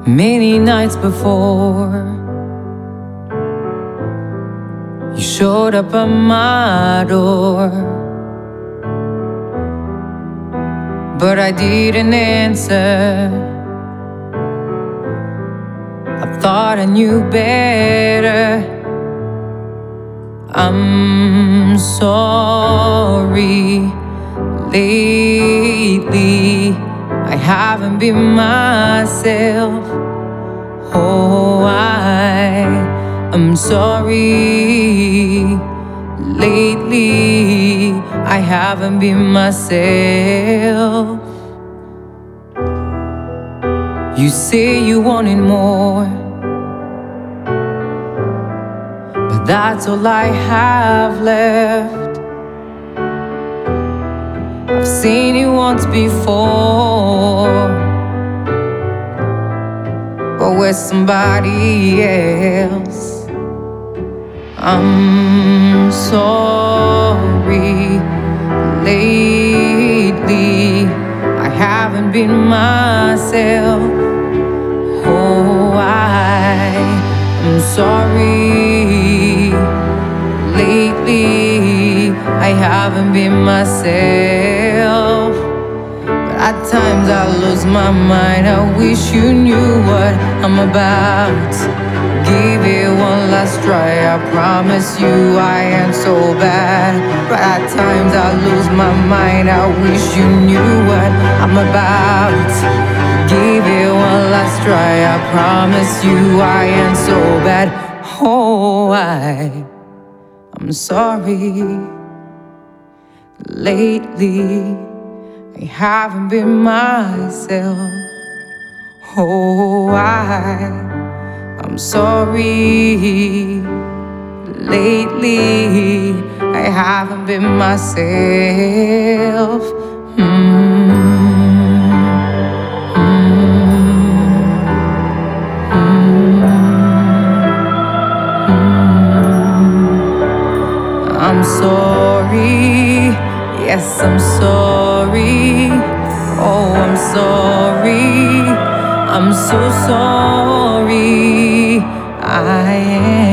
Many nights before, you showed up at my door, but I didn't answer. I thought I knew better. I'm sorry. Lately I haven't been myself. Oh, I am sorry. Lately I haven't been myself. You say you wanted more, but that's all I have left. I've seen it once before, but with somebody else. I'm sorry. Lately I haven't been myself. Oh, I am sorry. Lately I haven't been myself. But at times I lose my mind. I wish you knew what I'm about. Give it one last try, I promise you I ain't so bad. But at times I lose my mind. I wish you knew what I'm about. Give it one last try, I promise you I ain't so bad. Oh, I'm sorry. Lately I haven't been myself. Oh, I'm sorry. Lately I haven't been myself. I'm sorry, yes, I'm sorry. Oh, I'm sorry, I'm so sorry. I am.